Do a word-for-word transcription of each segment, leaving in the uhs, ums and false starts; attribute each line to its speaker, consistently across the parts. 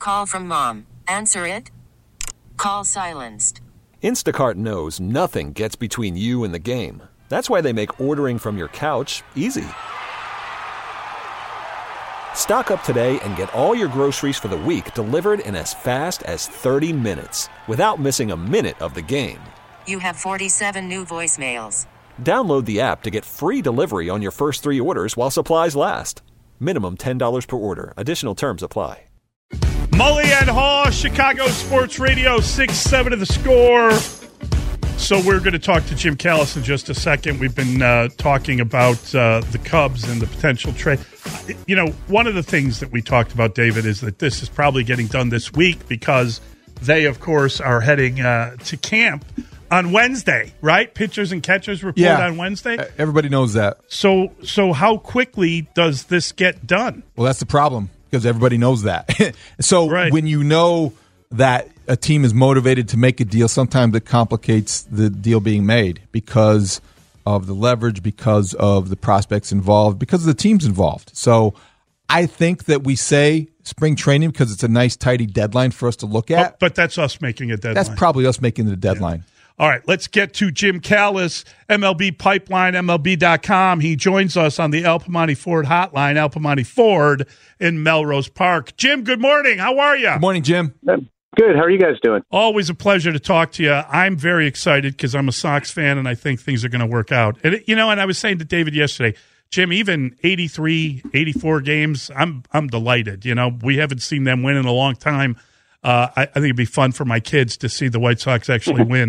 Speaker 1: Call from mom. Answer it. Call silenced.
Speaker 2: Instacart knows nothing gets between you and the game. That's why they make ordering from your couch easy. Stock up today and get all your groceries for the week delivered in as fast as thirty minutes without missing a minute of the game.
Speaker 1: You have forty-seven new voicemails.
Speaker 2: Download the app to get free delivery on your first three orders while supplies last. Minimum ten dollars per order. Additional terms apply.
Speaker 3: Mully and Haw, Chicago Sports Radio, six seven of the Score. So we're going to talk to Jim Callis in just a second. We've been uh, talking about uh, the Cubs and the potential trade. You know, one of the things that we talked about, David, is that this is probably getting done this week because they, of course, are heading uh, to camp on Wednesday, right? Pitchers and catchers report
Speaker 4: yeah.
Speaker 3: on Wednesday.
Speaker 4: Everybody knows that.
Speaker 3: So, so how quickly does this get done?
Speaker 4: Well, that's the problem because everybody knows that. so
Speaker 3: right.
Speaker 4: when you know that a team is motivated to make a deal, sometimes it complicates the deal being made because of the leverage, because of the prospects involved, because of the teams involved. So I think that we say spring training because it's a nice, tidy deadline for us to look at.
Speaker 3: Oh, but that's us making a deadline.
Speaker 4: That's probably us making the deadline.
Speaker 3: Yeah. All right, let's get to Jim Callis, M L B Pipeline, M L B dot com. He joins us on the El Piemonte Ford hotline, El Piemonte Ford in Melrose Park. Jim, good morning. How are you?
Speaker 4: Good morning, Jim.
Speaker 5: Good. How are you guys doing?
Speaker 3: Always a pleasure to talk to you. I'm very excited because I'm a Sox fan, and I think things are going to work out. And, you know, and I was saying to David yesterday, Jim, even eighty-three, eighty-four games, I'm I'm delighted. You know, we haven't seen them win in a long time. Uh, I, I think it'd be fun for my kids to see the White Sox actually win.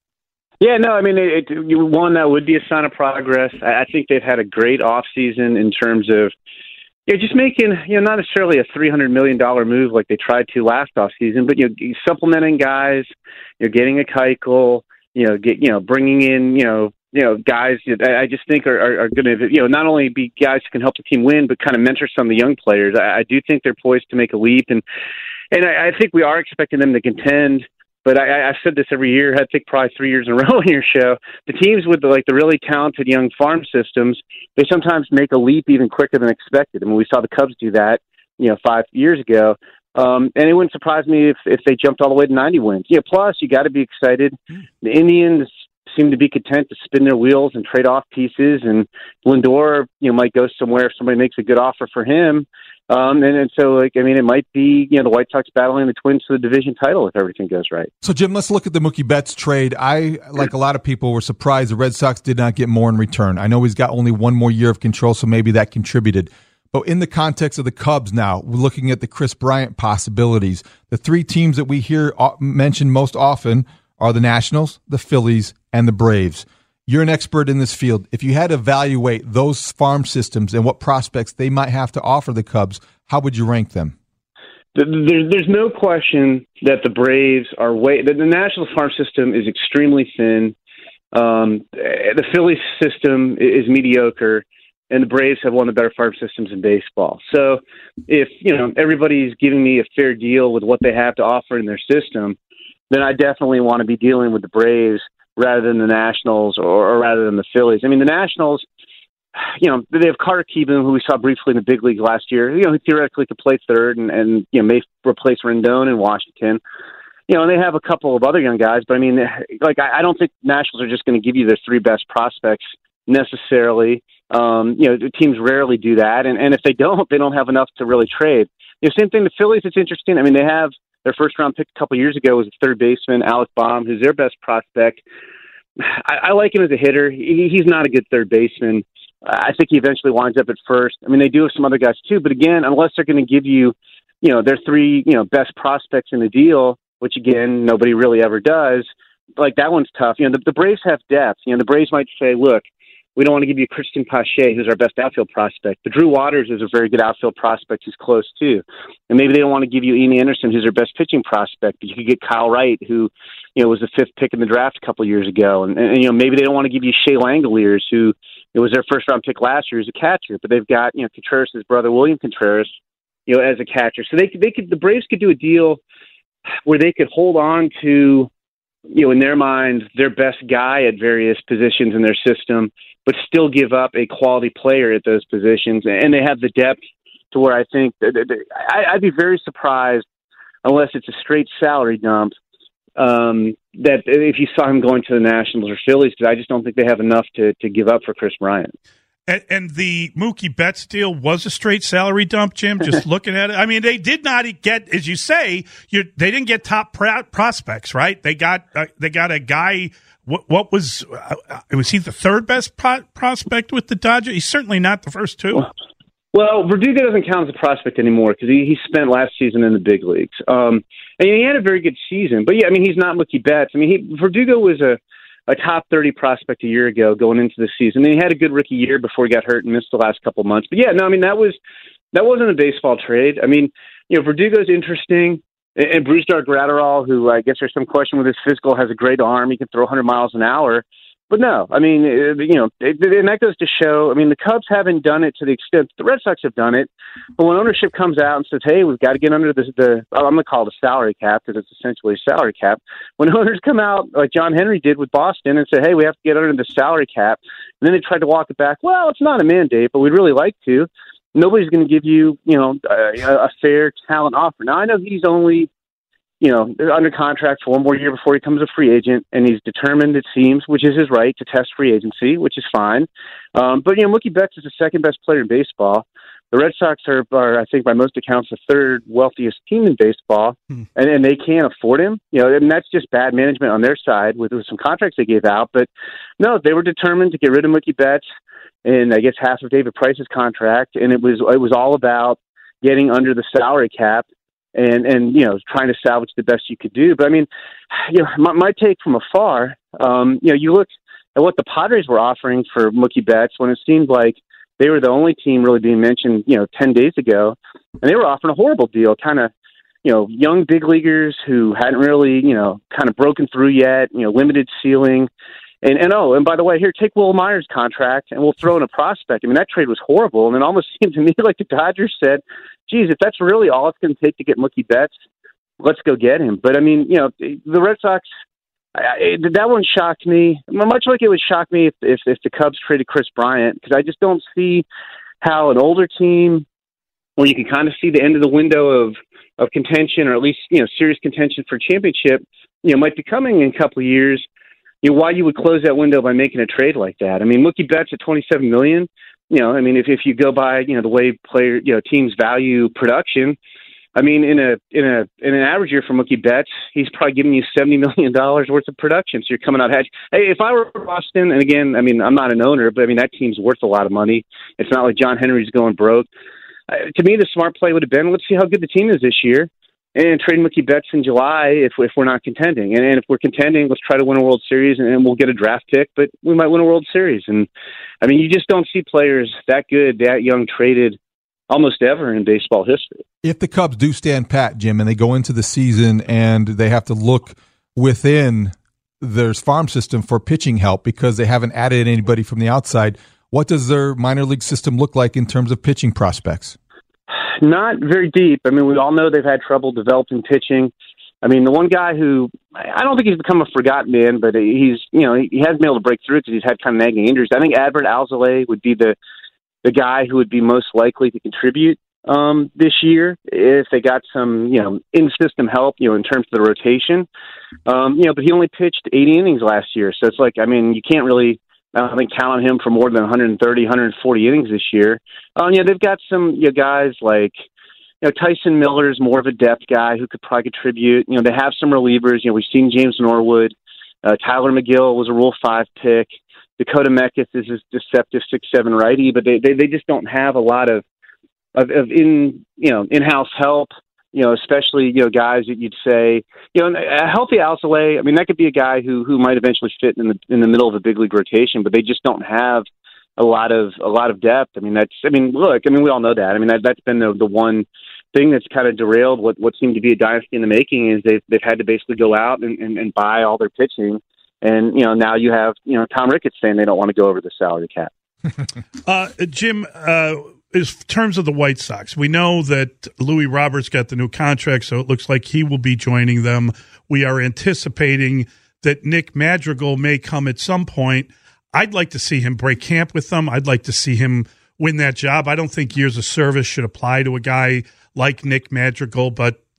Speaker 5: Yeah, no, I mean, it, it, you, one, that would be a sign of progress. I, I think they've had a great offseason in terms of yeah, just making, you know, not necessarily a three hundred million dollars move like they tried to last offseason, but, you know, supplementing guys, you're getting a Keuchel, you know, get, you know, bringing in, you know, you know, guys that I just think are, are, are going to, you know, not only be guys who can help the team win, but kind of mentor some of the young players. I, I do think they're poised to make a leap, and and I, I think we are expecting them to contend. But I, I've said this every year. I think probably three years in a row on your show. The teams with the, like the really talented young farm systems, they sometimes make a leap even quicker than expected. I mean, we saw the Cubs do that, you know, five years ago. Um, and it wouldn't surprise me if, if they jumped all the way to ninety wins. Yeah. Plus, you got to be excited. The Indians seem to be content to spin their wheels and trade off pieces. And Lindor, you know, might go somewhere if somebody makes a good offer for him. Um, and, and so, like, I mean, it might be, you know, the White Sox battling the Twins for the division title if everything goes right.
Speaker 4: So, Jim, let's look at the Mookie Betts trade. I, like a lot of people, were surprised the Red Sox did not get more in return. I know he's got only one more year of control, so maybe that contributed. But in the context of the Cubs now, we're looking at the Chris Bryant possibilities. The three teams that we hear mentioned most often are the Nationals, the Phillies, and the Braves. You're an expert in this field. If you had to evaluate those farm systems and what prospects they might have to offer the Cubs, how would you rank them?
Speaker 5: There's, there's no question that the Braves are way. The, the Nationals farm system is extremely thin. Um, the Phillies system is mediocre, and the Braves have one of the better farm systems in baseball. So, if you know everybody's giving me a fair deal with what they have to offer in their system, then I definitely want to be dealing with the Braves rather than the Nationals or, or rather than the Phillies. I mean, the Nationals, you know, they have Carter Kieboom, who we saw briefly in the big league last year. You know, he theoretically could play third and, and you know, may replace Rendon in Washington. You know, and they have a couple of other young guys, but I mean, like, I, I don't think Nationals are just going to give you their three best prospects necessarily. Um, you know, the teams rarely do that, and, and if they don't, they don't have enough to really trade. You know, same thing, the Phillies, it's interesting. I mean, they have their first round pick a couple years ago was a third baseman, Alec Baum, who's their best prospect. I, I like him as a hitter. He, he's not a good third baseman. I think he eventually winds up at first. I mean, they do have some other guys too, but again, unless they're going to give you, you know, their three, you know, best prospects in the deal, which again, nobody really ever does, like that one's tough. You know, the, the Braves have depth. You know, the Braves might say, look, we don't want to give you Christian Pache, who's our best outfield prospect, but Drew Waters is a very good outfield prospect who's close too. And maybe they don't want to give you Ian Anderson, who's their best pitching prospect, but you could get Kyle Wright, who, you know, was the fifth pick in the draft a couple of years ago. And, and you know, maybe they don't want to give you Shea Langoliers, who it was their first round pick last year as a catcher, but they've got, you know, Contreras' brother, William Contreras, you know, as a catcher. So they could, they could, the Braves could do a deal where they could hold on to, you know, in their mind, their best guy at various positions in their system, but still give up a quality player at those positions. And they have the depth to where I think that, that, I, I'd be very surprised unless it's a straight salary dump. Um, that if you saw him going to the Nationals or Phillies, because I just don't think they have enough to to give up for Chris Bryant.
Speaker 3: And, and the Mookie Betts deal was a straight salary dump, Jim. Just looking at it, I mean, they did not get, as you say, you they didn't get top pro- prospects, right? They got uh, they got a guy. What, what was uh, was he the third best pro- prospect with the Dodgers? He's certainly not the first two.
Speaker 5: Well, well Verdugo doesn't count as a prospect anymore because he, he spent last season in the big leagues. Um, and he had a very good season, but yeah, I mean, he's not Mookie Betts. I mean, he, Verdugo was a, a top thirty prospect a year ago going into the season. And he had a good rookie year before he got hurt and missed the last couple of months. But yeah, no, I mean, that was that wasn't a baseball trade. I mean, you know, Verdugo's interesting. And Brusdar Graterol, who I guess there's some question with his physical, has a great arm. He can throw one hundred miles an hour. But no, I mean, you know, and that goes to show, I mean, the Cubs haven't done it to the extent the Red Sox have done it. But when ownership comes out and says, hey, we've got to get under the, the I'm going to call it a salary cap because it's essentially a salary cap. When owners come out, like John Henry did with Boston, and say, hey, we have to get under the salary cap, and then they tried to walk it back. Well, it's not a mandate, but we'd really like to. Nobody's going to give you, you know, a, a fair talent offer. Now, I know he's only, you know, under contract for one more year before he becomes a free agent, and he's determined, it seems, which is his right, to test free agency, which is fine. Um, but, you know, Mookie Betts is the second best player in baseball. The Red Sox are, are I think, by most accounts, the third wealthiest team in baseball, hmm. and, and they can't afford him. You know, and that's just bad management on their side with, with some contracts they gave out. But, no, they were determined to get rid of Mookie Betts and I guess half of David Price's contract, and it was it was all about getting under the salary cap and and you know trying to salvage the best you could do. But I mean, you know, my, my take from afar, um, you know, you look at what the Padres were offering for Mookie Betts when it seemed like they were the only team really being mentioned, you know, ten days ago, and they were offering a horrible deal, kind of, you know, young big leaguers who hadn't really, you know, kind of broken through yet, you know, limited ceiling. And, and oh, and by the way, here, take Will Myers' contract, and we'll throw in a prospect. I mean, that trade was horrible, and it almost seemed to me like the Dodgers said, geez, if that's really all it's going to take to get Mookie Betts, let's go get him. But, I mean, you know, the Red Sox, I, that one shocked me, much like it would shock me if, if, if the Cubs traded Chris Bryant, because I just don't see how an older team, where you can kind of see the end of the window of, of contention, or at least, you know, serious contention for championship, you know, might be coming in a couple of years. You know, why you would close that window by making a trade like that? I mean, Mookie Betts at twenty-seven million dollars, you know, I mean, if, if you go by, you know, the way player, you know, teams value production, I mean, in a in a in an average year for Mookie Betts, he's probably giving you seventy million dollars worth of production. So you're coming out ahead. Hey, if I were Boston, and again, I mean, I'm not an owner, but I mean, that team's worth a lot of money. It's not like John Henry's going broke. Uh, to me, the smart play would have been, let's see how good the team is this year, and trade Mookie Betts in July if if we're not contending. And, and if we're contending, let's try to win a World Series, and, and we'll get a draft pick, but we might win a World Series. And, I mean, you just don't see players that good, that young, traded almost ever in baseball history.
Speaker 4: If the Cubs do stand pat, Jim, and they go into the season and they have to look within their farm system for pitching help because they haven't added anybody from the outside, what does their minor league system look like in terms of pitching prospects?
Speaker 5: Not very deep. I mean, we all know they've had trouble developing pitching. I mean, the one guy who, I don't think he's become a forgotten man, but he's, you know, he hasn't been able to break through because he's had kind of nagging injuries. I think Adbert Alzolay would be the, the guy who would be most likely to contribute um, this year if they got some, you know, in-system help, you know, in terms of the rotation. Um, you know, but he only pitched eighty innings last year. So it's like, I mean, you can't really, I don't think, count on him for more than one thirty, one forty innings this year. Um, yeah, they've got some you know, guys like, you know, Tyson Miller is more of a depth guy who could probably contribute. You know, they have some relievers. You know, we've seen James Norwood. Uh, Tyler McGill was a Rule five pick. Dakota Meckes is a deceptive six seven righty, but they, they, they just don't have a lot of, of, of in, you know, in-house help. You know, especially, you know, guys that you'd say, you know, a healthy Alzolay, I mean, that could be a guy who, who might eventually fit in the in the middle of a big league rotation, but they just don't have a lot of a lot of depth. I mean, that's, I mean, look, I mean, we all know that. I mean, that, that's been the the one thing that's kind of derailed what, what seemed to be a dynasty in the making is they've, they've had to basically go out and, and, and buy all their pitching. And, you know, now you have, you know, Tom Ricketts saying they don't want to go over the salary cap.
Speaker 3: uh, Jim, uh, in terms of the White Sox, we know that Louis Roberts got the new contract, so it looks like he will be joining them. We are anticipating that Nick Madrigal may come at some point. I'd like to see him break camp with them. I'd like to see him win that job. I don't think years of service should apply to a guy like Nick Madrigal, but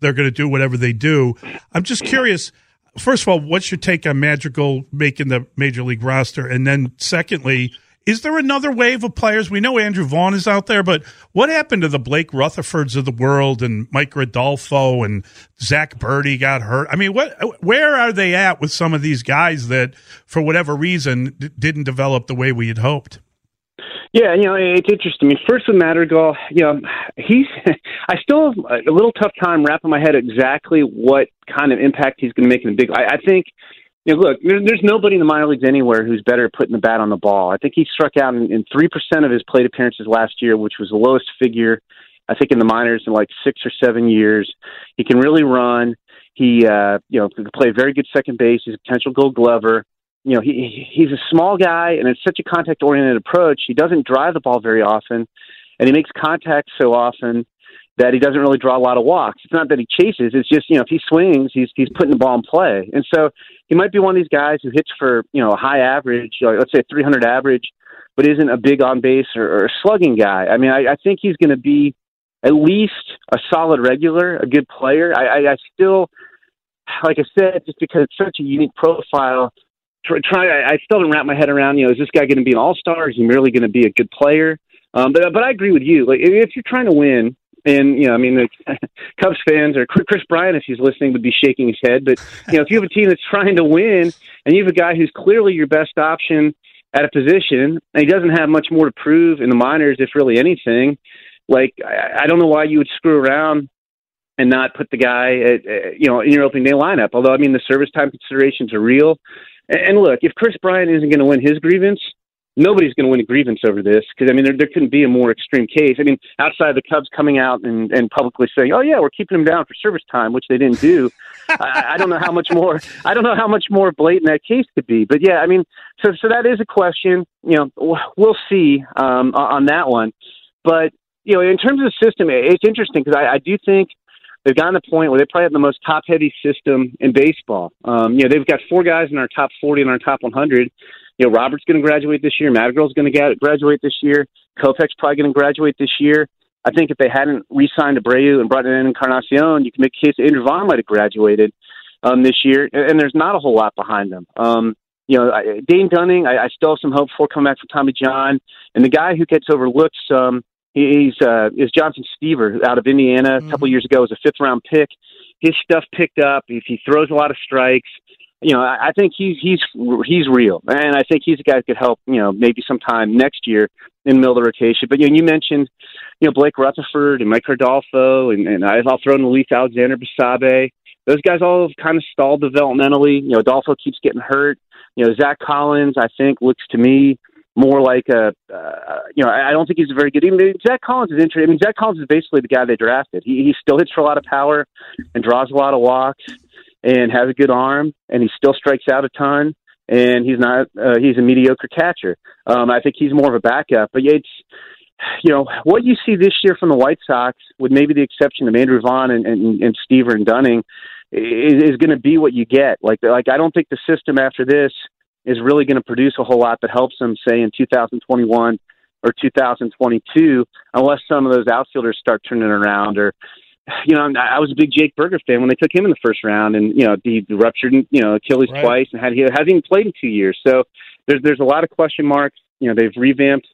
Speaker 3: they're going to do whatever they do. I'm just curious. First of all, what's your take on Madrigal making the Major League roster? And then secondly, is there another wave of players? We know Andrew Vaughn is out there, but what happened to the Blake Rutherfords of the world and Mike Rodolfo and Zach Birdie got hurt? I mean, what? Where are they at with some of these guys that, for whatever reason, d- didn't develop the way we had hoped?
Speaker 5: Yeah, you know, it's interesting. I mean, first with Madrigal, you know, he's, I still have a little tough time wrapping my head exactly what kind of impact he's going to make in the big. I, I think, you know, look, there, there's nobody in the minor leagues anywhere who's better at putting the bat on the ball. I think he struck out in, in three percent of his plate appearances last year, which was the lowest figure, I think, in the minors in like six or seven years. He can really run. He, uh, you know, can play very good second base. He's a potential Gold Glover. You know, he he's a small guy, and it's such a contact-oriented approach. He doesn't drive the ball very often, and he makes contact so often that he doesn't really draw a lot of walks. It's not that he chases. It's just, you know, if he swings, he's he's putting the ball in play. And so he might be one of these guys who hits for, you know, a high average, like, let's say three hundred average, but isn't a big on-base or, or a slugging guy. I mean, I, I think he's going to be at least a solid regular, a good player. I, I, I still, like I said, just because it's such a unique profile, Try, try. I still haven't wrapped my head around, you know, is this guy going to be an all-star? Is he merely going to be a good player? Um, but but I agree with you. Like, if you're trying to win, and, you know, I mean, the Cubs fans or Chris Bryant, if he's listening, would be shaking his head. But, you know, if you have a team that's trying to win and you have a guy who's clearly your best option at a position, and he doesn't have much more to prove in the minors, if really anything, like, I, I don't know why you would screw around and not put the guy, at, you know, in your opening day lineup. Although, I mean, the service time considerations are real. And look, if Chris Bryant isn't going to win his grievance, nobody's going to win a grievance over this. Because, I mean, there, there couldn't be a more extreme case. I mean, outside of the Cubs coming out and, and publicly saying, oh, yeah, we're keeping him down for service time, which they didn't do. I, I don't know how much more, I don't know how much more blatant that case could be. But, yeah, I mean, so so that is a question. You know, we'll see um, on that one. But, you know, in terms of the system, it's interesting because I, I do think they've gotten to the point where they probably have the most top-heavy system in baseball. Um, you know, they've got four guys in our top forty and our top one hundred. You know, Robert's going to graduate this year. Madrigal's going to graduate this year. Kopech's probably going to graduate this year. I think if they hadn't re-signed Abreu and brought in Encarnacion, you can make a case that Andrew Vaughn might have graduated um, this year. And, and there's not a whole lot behind them. Um, you know, I, Dane Dunning, I, I still have some hope for coming back from Tommy John. And the guy who gets overlooked some, He's uh, is Johnson Stever out of Indiana. Mm-hmm. A couple years ago, as a fifth round pick. His stuff picked up. If he throws a lot of strikes, you know, I, I think he's he's he's real, and I think he's a guy who could help. You know, maybe sometime next year in the middle of the rotation. But you know, you mentioned, you know, Blake Rutherford and Mike Rodolfo, and, and I'll throw in Luis Alexander Basabe. Those guys all have kind of stalled developmentally. You know, Rodolfo keeps getting hurt. You know, Zach Collins, I think, looks to me more like a, uh, you know, I don't think he's a very good. Even Zach Collins is interesting. I mean, Zach Collins is basically the guy they drafted. He, he still hits for a lot of power and draws a lot of walks and has a good arm, and he still strikes out a ton. And he's not, uh, he's a mediocre catcher. Um, I think he's more of a backup. But it's, you know, what you see this year from the White Sox, with maybe the exception of Andrew Vaughn and, and, and Stever and Dunning, is, is going to be what you get. Like, like I don't think the system after this is really going to produce a whole lot that helps them, say, in two thousand twenty-one or two thousand twenty-two, unless some of those outfielders start turning around. Or, you know, I was a big Jake Burger fan when they took him in the first round, and, you know, he ruptured, you know, Achilles right. twice and had, he hasn't even played in two years. So there's, there's a lot of question marks. You know, they've revamped.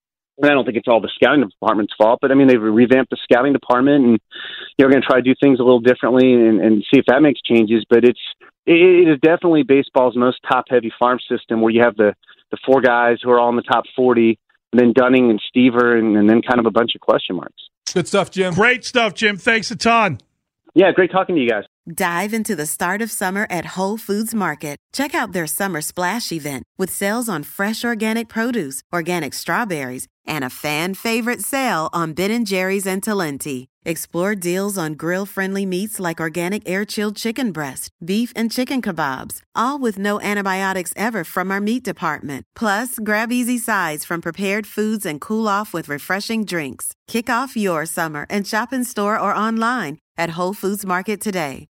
Speaker 5: I don't think it's all the scouting department's fault, but I mean, they've revamped the scouting department, and you know, we're going to try to do things a little differently and, and see if that makes changes. But it's, it is definitely baseball's most top-heavy farm system, where you have the, the four guys who are all in the top forty, and then Dunning and Stever, and, and then kind of a bunch of question marks.
Speaker 4: Good stuff, Jim.
Speaker 3: Great stuff, Jim. Thanks a ton.
Speaker 5: Yeah, great talking to you guys.
Speaker 6: Dive into the start of summer at Whole Foods Market. Check out their Summer Splash event with sales on fresh organic produce, organic strawberries, and a fan-favorite sale on Ben and Jerry's and Talenti. Explore deals on grill-friendly meats like organic air-chilled chicken breast, beef and chicken kebabs, all with no antibiotics ever from our meat department. Plus, grab easy sides from prepared foods and cool off with refreshing drinks. Kick off your summer and shop in store or online at Whole Foods Market today.